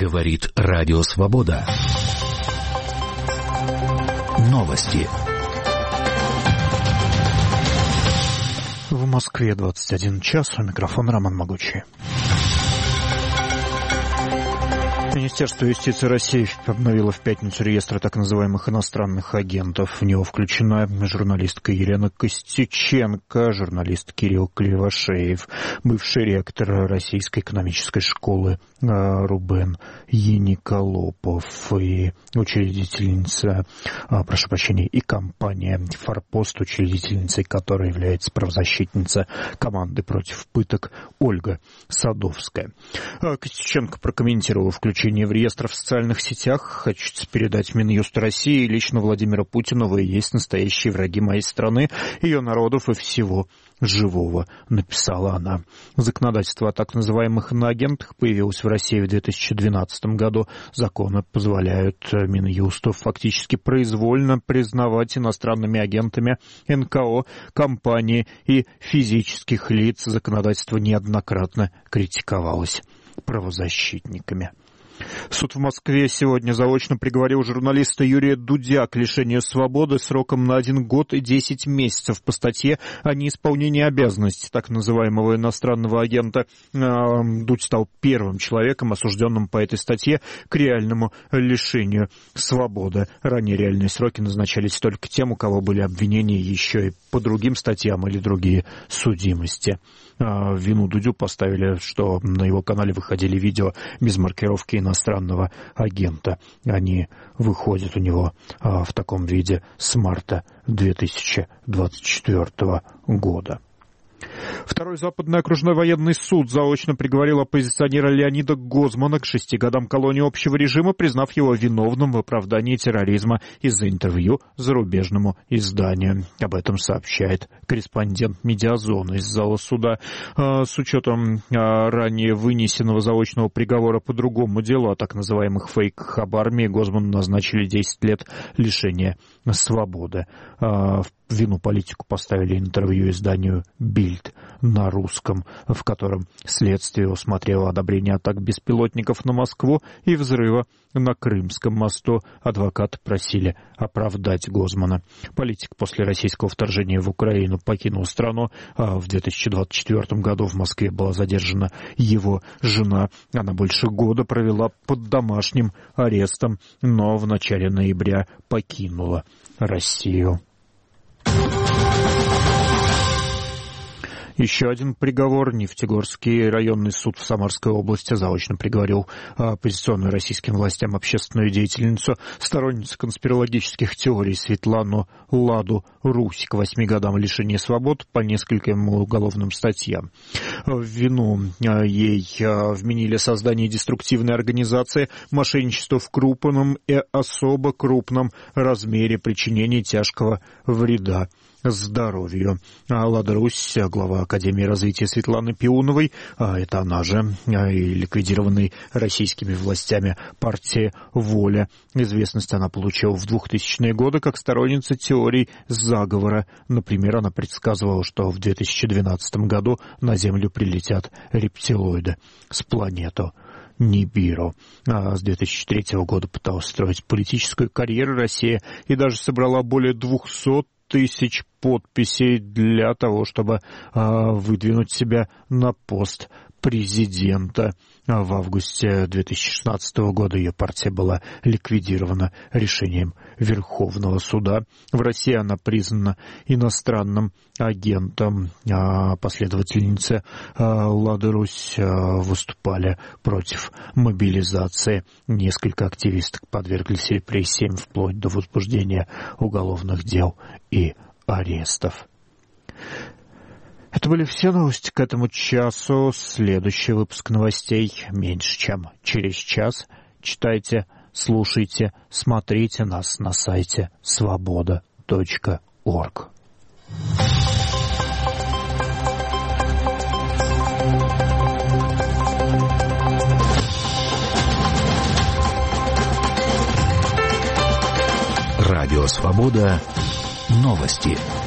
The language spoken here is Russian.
Говорит Радио Свобода. Новости. В Москве 21 час. У микрофона Роман Могучий. Министерство юстиции России обновило в пятницу реестр так называемых иностранных агентов. В него включена журналистка Елена Костюченко, журналист Кирилл Кривошеев, бывший ректор Российской экономической школы Рубен Ениколопов и учредительница, и компания «Форпост», учредительницей которой является правозащитница команды против пыток Ольга Садовская. Костюченко прокомментировала включение в реестр в социальных сетях. «Хочется передать Минюсту России лично Владимира Путина. Вы и есть настоящие враги моей страны, ее народов и всего живого», написала она. Законодательство о так называемых иноагентах появилось в России в 2012 году. Законы позволяют Минюсту фактически произвольно признавать иностранными агентами НКО, компании и физических лиц. Законодательство неоднократно критиковалось правозащитниками. Суд в Москве сегодня заочно приговорил журналиста Юрия Дудя к лишению свободы сроком на 1 год и 10 месяцев по статье о неисполнении обязанностей так называемого иностранного агента. Дудь стал первым человеком, осужденным по этой статье к реальному лишению свободы. Ранее реальные сроки назначались только тем, у кого были обвинения еще и по другим статьям или другие судимости. В вину Дудю поставили, что на его канале выходили видео без маркировки иностранного агента. Они выходят у него в таком виде с марта 2024 года. Второй Западный окружной военный суд заочно приговорил оппозиционера Леонида Гозмана к 6 годам колонии общего режима, признав его виновным в оправдании терроризма из-за интервью зарубежному изданию. Об этом сообщает корреспондент «Медиазоны» из зала суда. С учетом ранее вынесенного заочного приговора по другому делу о так называемых фейках об армии, Гозману назначили 10 лет лишения свободы. В вину политику поставили интервью изданию «Бильд» на русском, в котором следствие усмотрело одобрение атак беспилотников на Москву и взрыва на Крымском мосту. Адвокаты просили оправдать Гозмана. Политик после российского вторжения в Украину покинул страну. В 2024 году в Москве была задержана его жена. Она больше года провела под домашним арестом, но в начале ноября покинула Россию. Еще один приговор. Нефтегорский районный суд в Самарской области заочно приговорил оппозиционную российским властям общественную деятельницу, сторонницу конспирологических теорий Светлану Ладу Русь к 8 годам лишения свобод по нескольким уголовным статьям. В вину ей вменили создание деструктивной организации, мошенничество в крупном и особо крупном размере, причинение тяжкого вреда здоровью. Лада Русь, глава Академии развития Светланы Пиуновой, это она же, и ликвидированной российскими властями партии «Воля». Известность она получила в 2000-е годы как сторонница теорий заговора. Например, она предсказывала, что в 2012 году на Землю прилетят рептилоиды с планеты Нибиру. С 2003 года пыталась строить политическую карьеру России и даже собрала более 200 тысяч подписей для того, чтобы выдвинуть себя на пост президента. В августе 2016 года ее партия была ликвидирована решением Верховного суда. В России она признана иностранным агентом. Последовательницы Лады Русь выступали против мобилизации. Несколько активисток подверглись репрессиям вплоть до возбуждения уголовных дел и арестов. Это были все новости к этому часу. Следующий выпуск новостей меньше чем через час. Читайте, слушайте, смотрите нас на сайте svoboda.org. Радио Свобода. Новости.